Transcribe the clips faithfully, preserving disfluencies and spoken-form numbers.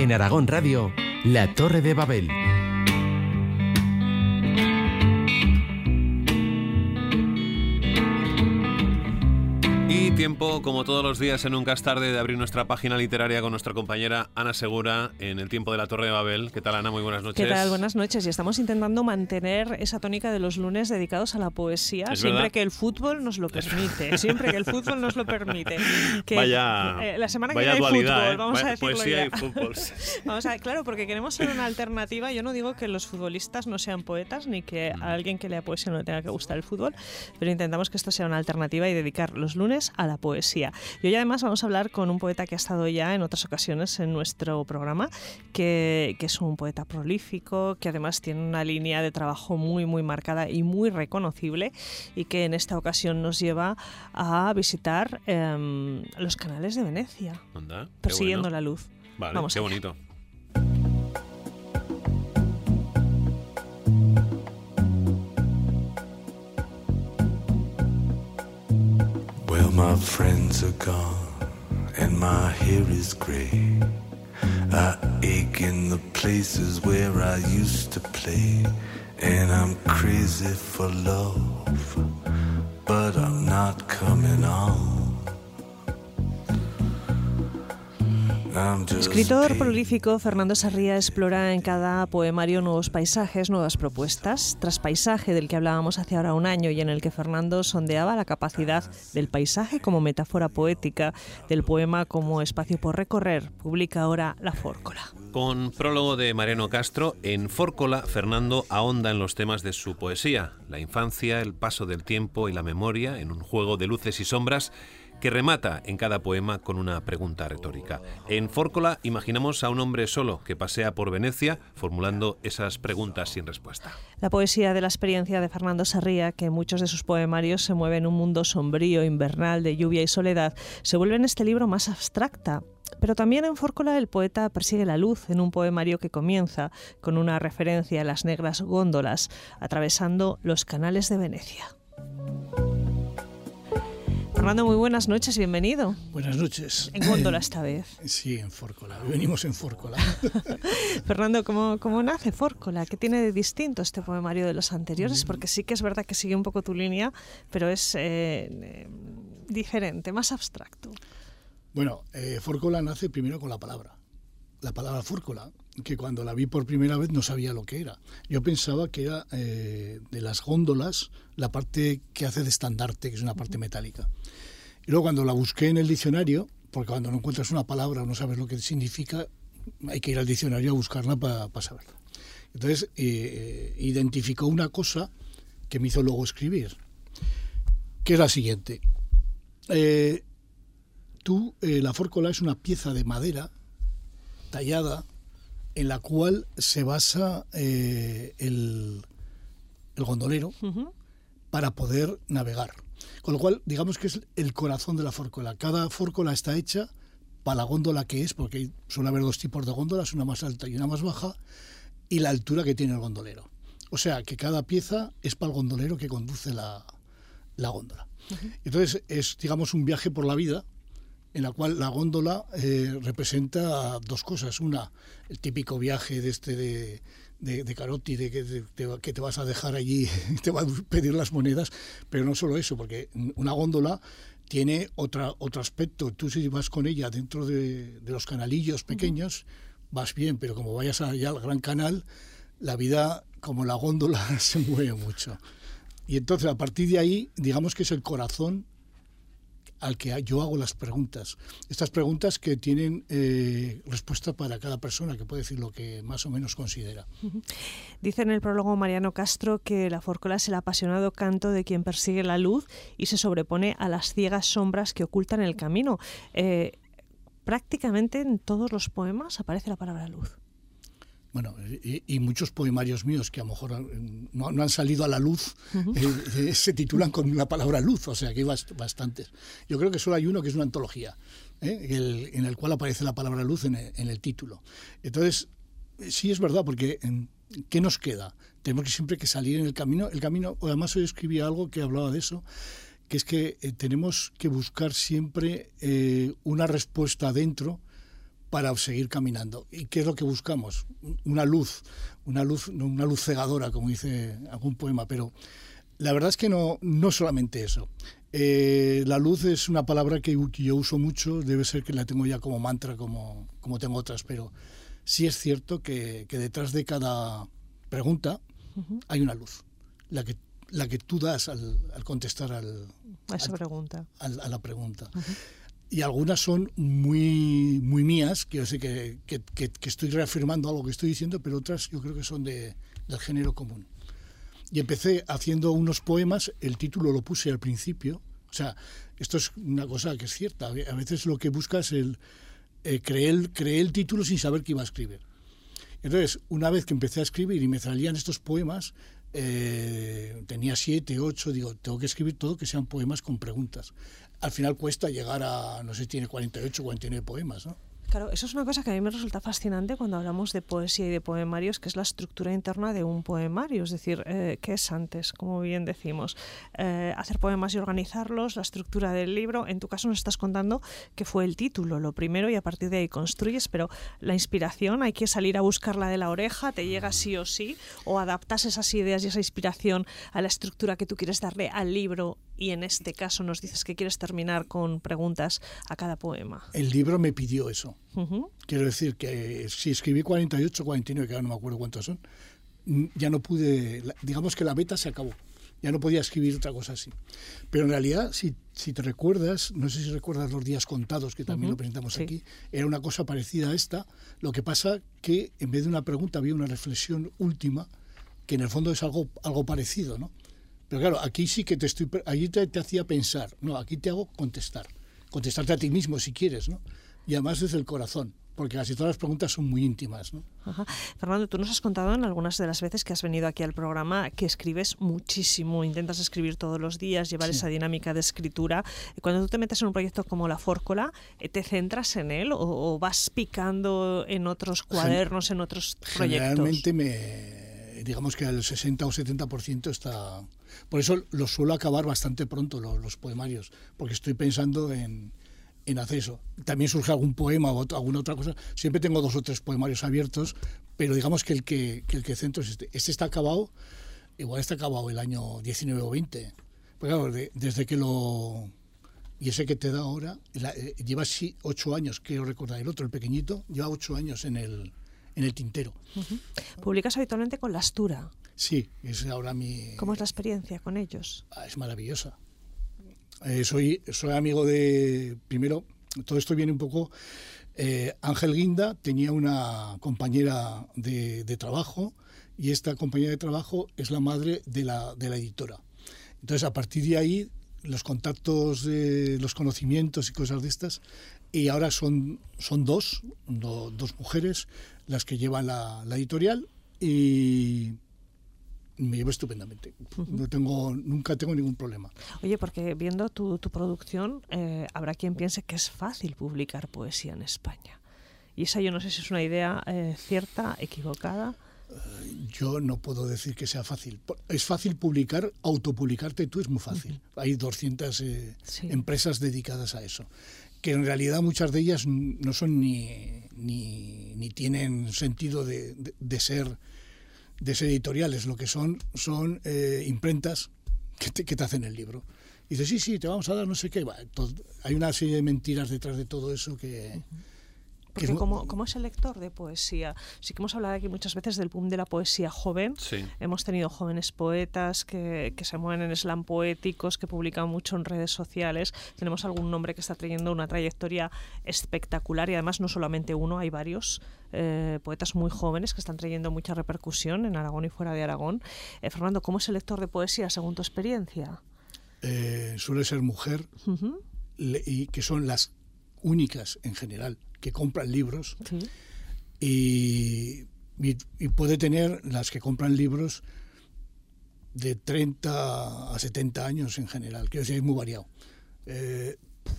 En Aragón Radio, La Torre de Babel. Y tiempo, como todos los días, en Nunca es tarde, de abrir nuestra página literaria con nuestra compañera Ana Segura en el tiempo de La Torre de Babel. ¿Qué tal, Ana? Muy buenas noches. ¿Qué tal? Buenas noches. Y estamos intentando mantener esa tónica de los lunes dedicados a la poesía, ¿Es siempre verdad? que el fútbol nos lo permite. Siempre que el fútbol nos lo permite. Que, vaya eh, la semana que vaya viene hay dualidad, fútbol, ¿eh? vamos Vaya a decirlo poesía ya. y fútbol. Vamos a, claro, porque queremos ser una alternativa. Yo no digo que los futbolistas no sean poetas, ni que a alguien que lea poesía no le tenga que gustar el fútbol, pero intentamos que esto sea una alternativa y dedicar los lunes a la poesía. Y hoy además vamos a hablar con un poeta que ha estado ya en otras ocasiones en nuestro programa, que, que es un poeta prolífico, que además tiene una línea de trabajo muy muy marcada y muy reconocible, y que en esta ocasión nos lleva a visitar eh, los canales de Venecia, Anda, qué persiguiendo bueno. la luz. Vale, Vamos qué allá. bonito. Well, my friends are gone and my hair is gray. I ache in the places where I used to play. And I'm crazy for love, but I'm not coming on. I'm just Escritor paid. prolífico, Fernando Sarria explora en cada poemario nuevos paisajes, nuevas propuestas. Tras Paisaje, del que hablábamos hace ahora un año y en el que Fernando sondeaba la capacidad del paisaje como metáfora poética, del poema como espacio por recorrer, publica ahora La Fórcola. Con prólogo de Mariano Castro, en Fórcola, Fernando ahonda en los temas de su poesía, la infancia, el paso del tiempo y la memoria, en un juego de luces y sombras que remata en cada poema con una pregunta retórica. En Fórcola imaginamos a un hombre solo que pasea por Venecia formulando esas preguntas sin respuesta. La poesía de la experiencia de Fernando Sarria, que en muchos de sus poemarios se mueve en un mundo sombrío, invernal, de lluvia y soledad, se vuelve en este libro más abstracta. Pero también en Fórcola el poeta persigue la luz en un poemario que comienza con una referencia a las negras góndolas, atravesando los canales de Venecia. Fernando, muy buenas noches, bienvenido. Buenas noches. En góndola esta vez. Sí, en Fórcola. Venimos en Fórcola. Fernando, ¿cómo, ¿cómo nace Fórcola? ¿Qué tiene de distinto este poemario de los anteriores? Porque sí que es verdad que sigue un poco tu línea, pero es eh, eh, diferente, más abstracto. Bueno, eh, Fórcola nace primero con la palabra. La palabra Fórcola, que cuando la vi por primera vez no sabía lo que era. Yo pensaba que era eh, de las góndolas la parte que hace de estandarte, que es una parte metálica. Y luego cuando la busqué en el diccionario, porque cuando no encuentras una palabra o no sabes lo que significa, hay que ir al diccionario a buscarla para pa saberla. Entonces eh, identificó una cosa que me hizo luego escribir, que es la siguiente. Eh, tú, eh, la fórcola es una pieza de madera tallada en la cual se basa eh, el, el gondolero uh-huh. para poder navegar. Con lo cual, digamos que es el corazón de la fórcola. Cada fórcola está hecha para la góndola que es, porque suele haber dos tipos de góndolas, una más alta y una más baja, y la altura que tiene el gondolero. O sea, que cada pieza es para el gondolero que conduce la, la góndola. Uh-huh. Entonces, es, digamos, un viaje por la vida, en la cual la góndola eh, representa dos cosas. Una, el típico viaje de este de, de, de Carotti, de que, de, de que te vas a dejar allí, te va a pedir las monedas, pero no solo eso, porque una góndola tiene otra, otro aspecto. Tú si vas con ella dentro de, de los canalillos pequeños, uh-huh. vas bien, pero como vayas allá al gran canal, la vida, como la góndola, se mueve mucho. Y entonces, a partir de ahí, digamos que es el corazón al que yo hago las preguntas. Estas preguntas que tienen eh, respuesta para cada persona, que puede decir lo que más o menos considera. Dice en el prólogo Mariano Castro que la fórcola es el apasionado canto de quien persigue la luz y se sobrepone a las ciegas sombras que ocultan el camino. Eh, prácticamente en todos los poemas aparece la palabra luz. Bueno, y, y muchos poemarios míos que a lo mejor no, no han salido a la luz, uh-huh. eh, eh, se titulan con la palabra luz, o sea que hay bast- bastantes. Yo creo que solo hay uno que es una antología, ¿eh? el, en el cual aparece la palabra luz en el, en el título. Entonces, sí es verdad, porque ¿qué nos queda? Tenemos que siempre que salir en el camino. El camino, además hoy escribí algo que hablaba de eso, que es que eh, tenemos que buscar siempre eh, una respuesta adentro para seguir caminando. ¿Y qué es lo que buscamos? Una luz, una luz, una luz cegadora, como dice algún poema, pero la verdad es que no, no solamente eso. Eh, la luz es una palabra que, que yo uso mucho, debe ser que la tengo ya como mantra, como, como tengo otras, pero sí es cierto que, que detrás de cada pregunta uh-huh. hay una luz, la que, la que tú das al, al contestar al, a esa al, pregunta. Al, a la pregunta. Uh-huh. Y algunas son muy, muy mías, que yo sé que, que, que, que estoy reafirmando algo que estoy diciendo, pero otras yo creo que son de, del género común. Y empecé haciendo unos poemas, el título lo puse al principio, o sea, esto es una cosa que es cierta, a veces lo que buscas es el, eh, creé, el, creé el título sin saber qué iba a escribir. Entonces, una vez que empecé a escribir y me salían estos poemas, eh, tenía siete, ocho, digo, tengo que escribir todo que sean poemas con preguntas. Al final cuesta llegar a, no sé si tiene cuarenta y ocho, cuarenta y nueve poemas, ¿no? Claro, eso es una cosa que a mí me resulta fascinante cuando hablamos de poesía y de poemarios, que es la estructura interna de un poemario, es decir, eh, ¿qué es antes? Como bien decimos, eh, hacer poemas y organizarlos, la estructura del libro. En tu caso nos estás contando que fue el título lo primero y a partir de ahí construyes, pero la inspiración hay que salir a buscarla de la oreja, te llega sí o sí, o adaptas esas ideas y esa inspiración a la estructura que tú quieres darle al libro. Y en este caso nos dices que quieres terminar con preguntas a cada poema. El libro me pidió eso. Uh-huh. Quiero decir que si escribí cuarenta y ocho, cuarenta y nueve, que ahora no me acuerdo cuántos son, ya no pude, digamos que la meta se acabó. Ya no podía escribir otra cosa así. Pero en realidad, si, si te recuerdas, no sé si recuerdas Los días contados, que también uh-huh. lo presentamos sí. aquí, era una cosa parecida a esta. Lo que pasa que en vez de una pregunta había una reflexión última, que en el fondo es algo, algo parecido, ¿no? Pero claro, aquí sí que te estoy, allí te, te hacía pensar, no, aquí te hago contestar, contestarte a ti mismo si quieres, ¿no? Y además desde el corazón, porque casi todas las preguntas son muy íntimas, ¿no? Ajá. Fernando, tú nos has contado en algunas de las veces que has venido aquí al programa que escribes muchísimo, intentas escribir todos los días, llevar sí. esa dinámica de escritura. Cuando tú te metes en un proyecto como La Fórcola, ¿te centras en él o, o vas picando en otros cuadernos, Gen- en otros proyectos? Generalmente me, digamos que al sesenta o setenta por ciento está... Por eso los suelo acabar bastante pronto, los, los poemarios, porque estoy pensando en, en hacer eso. También surge algún poema o otro, alguna otra cosa. Siempre tengo dos o tres poemarios abiertos, pero digamos que el que, que, el que centro es este. Este está acabado, igual está acabado el año diecinueve o veinte. Pues claro, de, desde que lo... Y ese que te da ahora, la, eh, lleva sí, ocho años, quiero recordar. El otro, el pequeñito, lleva ocho años en el, en el tintero. Uh-huh. Publicas habitualmente con La Astura. Sí, es ahora mi... ¿Cómo es la experiencia con ellos? Ah, es maravillosa. Eh, soy, soy amigo de... Primero, todo esto viene un poco... Eh, Ángel Guinda tenía una compañera de, de trabajo y esta compañera de trabajo es la madre de la, de la editora. Entonces, a partir de ahí, los contactos, eh, los conocimientos y cosas de estas, y ahora son, son dos, do, dos mujeres las que llevan la, la editorial y... me llevo estupendamente. Uh-huh. No tengo, nunca tengo ningún problema. Oye, porque viendo tu, tu producción, eh, habrá quien piense que es fácil publicar poesía en España. Y esa yo no sé si es una idea eh, cierta, equivocada. Uh, yo no puedo decir que sea fácil. Es fácil publicar, autopublicarte tú es muy fácil. Uh-huh. Hay doscientas eh, sí. empresas dedicadas a eso. Que en realidad muchas de ellas no son ni, ni, ni tienen sentido de, de, de ser... de ser editoriales, lo que son son eh, imprentas que te, que te hacen el libro. Y dices, sí, sí, te vamos a dar no sé qué. Bueno, todo, hay una serie de mentiras detrás de todo eso que... Uh-huh. Porque que es, como, como es el lector de poesía, sí que hemos hablado aquí muchas veces del boom de la poesía joven. Sí. Hemos tenido jóvenes poetas que, que se mueven en slam poéticos, que publican mucho en redes sociales. Tenemos algún nombre que está trayendo una trayectoria espectacular y además no solamente uno, hay varios eh, poetas muy jóvenes que están trayendo mucha repercusión en Aragón y fuera de Aragón. Eh, Fernando, ¿cómo es el lector de poesía según tu experiencia? Eh, suele ser mujer uh-huh. le, y que son las únicas en general que compran libros sí. y, y, y puede tener las que compran libros de treinta a setenta años en general, quiero decir, es muy variado. Eh,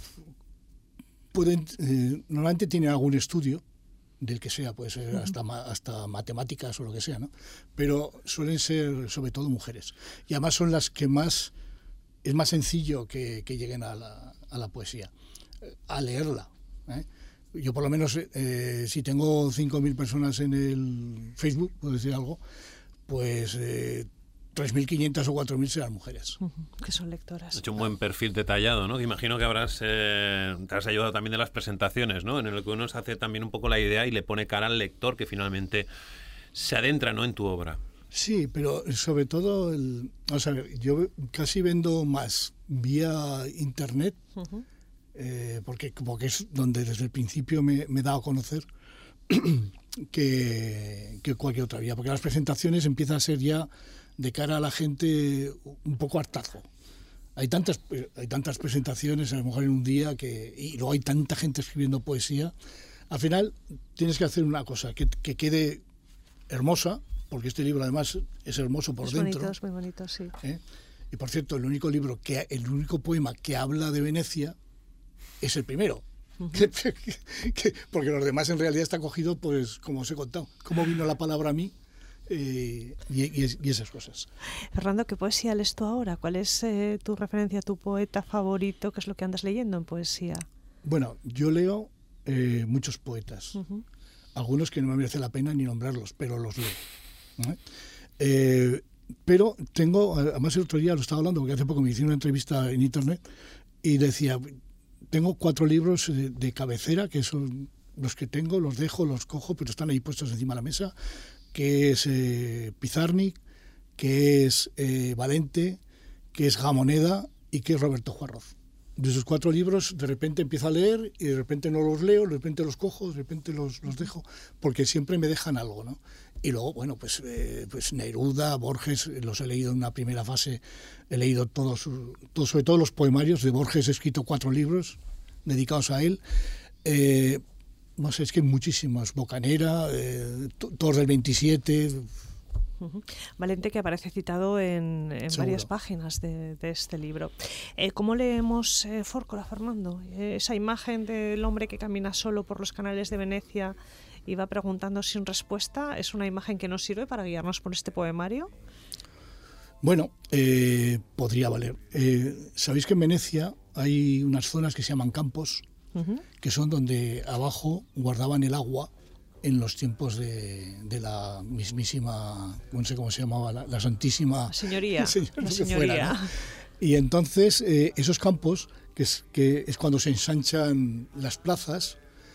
pueden, eh, normalmente tienen algún estudio del que sea, puede ser uh-huh. hasta, hasta matemáticas o lo que sea, ¿no? Pero suelen ser sobre todo mujeres. Y además son las que más, es más sencillo que, que lleguen a la, a la poesía, a leerla, ¿eh? yo por lo menos, eh, si tengo cinco mil personas en el Facebook, puedo decir algo, pues eh, tres mil quinientas o cuatro mil serán mujeres. Uh-huh, que son lectoras. Has hecho un buen perfil detallado, ¿no? Imagino que habrás eh, te has ayudado también de las presentaciones, ¿no? En el que uno se hace también un poco la idea y le pone cara al lector que finalmente se adentra, ¿no?, en tu obra. Sí, pero sobre todo, el, o sea, yo casi vendo más vía internet, uh-huh. eh, porque, porque es donde desde el principio me, me he dado a conocer, que, que cualquier otra vía, porque las presentaciones empiezan a ser ya de cara a la gente un poco hartazgo. Hay tantas, hay tantas presentaciones, a lo mejor en un día, que y luego hay tanta gente escribiendo poesía. Al final tienes que hacer una cosa, que, que quede hermosa, porque este libro además es hermoso por es dentro. Bonito, es muy bonito, sí. ¿Eh? Y por cierto, el único libro, que el único poema que habla de Venecia es el primero. Uh-huh. que, que, que, porque los demás en realidad está cogido, pues, como os he contado, cómo vino la palabra a mí eh, y, y, y esas cosas. Fernando, ¿qué poesía lees tú ahora? ¿Cuál es eh, tu referencia, tu poeta favorito? ¿Qué es lo que andas leyendo en poesía? Bueno, yo leo eh, muchos poetas. Uh-huh. Algunos que no me merece la pena ni nombrarlos, pero los leo. ¿Eh? Eh, pero tengo, además el otro día lo estaba hablando, porque hace poco me hicieron una entrevista en internet y decía, tengo cuatro libros de, de cabecera, que son los que tengo, los dejo, los cojo, pero están ahí puestos encima de la mesa, que es eh, Pizarnik, que es eh, Valente, que es Gamoneda y que es Roberto Juarroz. De esos cuatro libros, de repente empiezo a leer y de repente no los leo, de repente los cojo, de repente los, los dejo, porque siempre me dejan algo, ¿no? Y luego, bueno, pues, eh, pues Neruda, Borges, los he leído en una primera fase, he leído todos, todos, sobre todo los poemarios de Borges, he escrito cuatro libros dedicados a él. Eh, no sé, es que hay muchísimos, Bocanera, eh, Todos del veintisiete... Uh-huh. Valente, que aparece citado en, en varias páginas de, de este libro. Eh, ¿Cómo leemos eh, Fórcola, Fernando? Eh, esa imagen del hombre que camina solo por los canales de Venecia y va preguntando sin respuesta, ¿es una imagen que nos sirve para guiarnos por este poemario? Bueno, eh, podría valer. Eh, Sabéis que en Venecia hay unas zonas que se llaman campos, uh-huh. que son donde abajo guardaban el agua en los tiempos de, de la mismísima, no sé cómo se llamaba, la, la Santísima Señoría. señor, la señoría. Fuera, ¿no? Y entonces eh, esos campos, que es, que es cuando se ensanchan las plazas,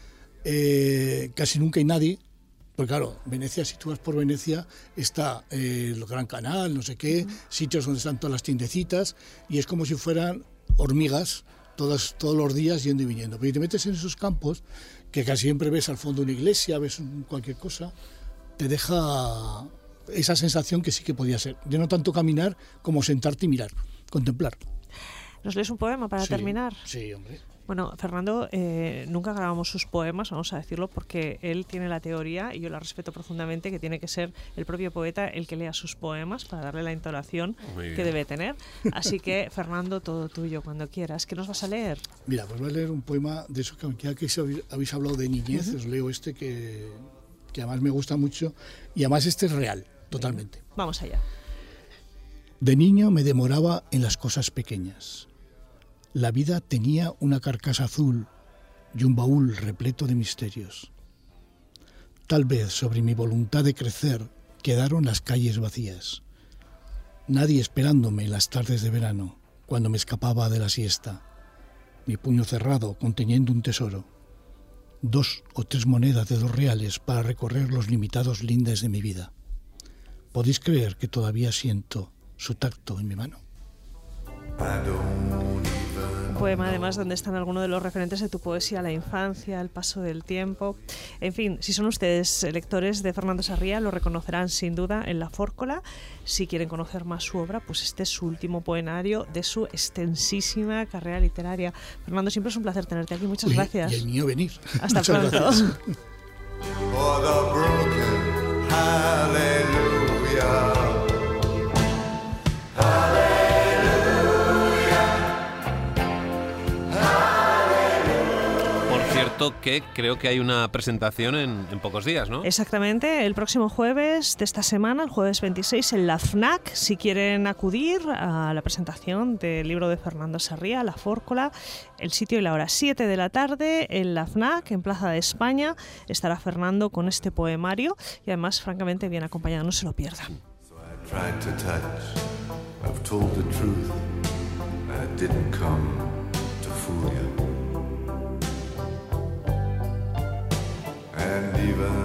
eh, casi nunca hay nadie, porque claro, Venecia, si tú vas por Venecia, está eh, el Gran Canal, no sé qué, uh-huh. sitios donde están todas las tiendecitas, y es como si fueran hormigas todas, todos los días yendo y viniendo. Pero si te metes en esos campos, que casi siempre ves al fondo una iglesia, ves cualquier cosa, te deja esa sensación que sí que podía ser, de no tanto caminar como sentarte y mirar, contemplar. ¿Nos lees un poema para sí, terminar? Sí, hombre. Bueno, Fernando, eh, nunca grabamos sus poemas, vamos a decirlo, porque él tiene la teoría, y yo la respeto profundamente, que tiene que ser el propio poeta el que lea sus poemas para darle la entonación que debe tener. Así que, Fernando, todo tuyo, cuando quieras. ¿Qué nos vas a leer? Mira, pues voy a leer un poema de eso que ya que habéis hablado de niñez, uh-huh. os leo este que, que además me gusta mucho, y además este es real, totalmente. Vamos allá. De niño me demoraba en las cosas pequeñas. La vida tenía una carcasa azul y un baúl repleto de misterios. Tal vez sobre mi voluntad de crecer quedaron las calles vacías. Nadie esperándome en las tardes de verano, cuando me escapaba de la siesta. Mi puño cerrado conteniendo un tesoro. Dos o tres monedas de dos reales para recorrer los limitados lindes de mi vida. ¿Podéis creer que todavía siento su tacto en mi mano? Un poema, además, donde están algunos de los referentes de tu poesía, la infancia, el paso del tiempo. En fin, si son ustedes lectores de Fernando Sarria, lo reconocerán sin duda en La Fórcola. Si quieren conocer más su obra, pues este es su último poemario de su extensísima carrera literaria. Fernando, siempre es un placer tenerte aquí. Muchas Uy, gracias. Y el mío venir. Hasta Muchas pronto. Gracias. For the broken, hallelujah. cierto que creo que hay una presentación en, en pocos días, ¿no? Exactamente, el próximo jueves de esta semana, el jueves veintiséis, en la FNAC, si quieren acudir a la presentación del libro de Fernando Sarria, La Fórcola, el sitio y la hora, siete de la tarde, en la FNAC, en Plaza de España, estará Fernando con este poemario y además, francamente, bien acompañado, no se lo pierdan. So I tried to touch, I've told the truth, I didn't come to fool you. And even